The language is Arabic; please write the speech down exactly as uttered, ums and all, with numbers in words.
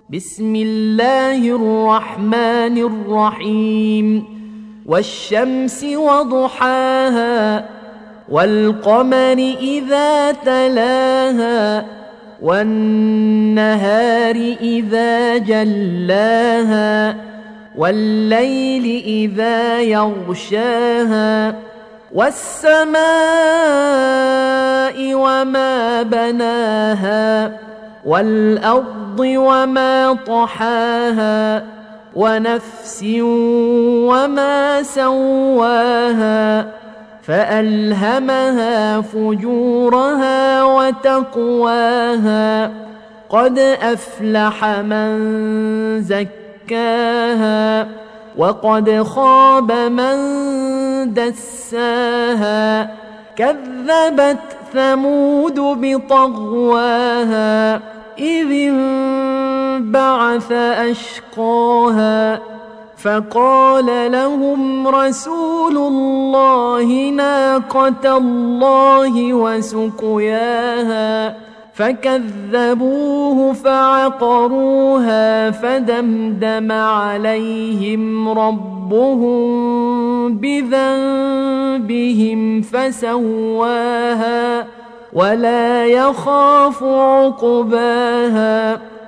بسم الله الرحمن الرحيم والشمس وضحاها والقمر إذا تلاها والنهار إذا جلاها والليل إذا يغشاها والسماء وما بناها والأرض وما طحاها ونفس وما سواها فألهمها فجورها وتقواها قد أفلح من زكاها وقد خاب من دساها كذبت ثمود بطغواها إذ انبعث أشقاها فقال لهم رسول الله ناقة الله وسقياها فكذبوه فعقروها فدمدم عليهم ربهم بذنبهم فسواها ولا يخاف عقباها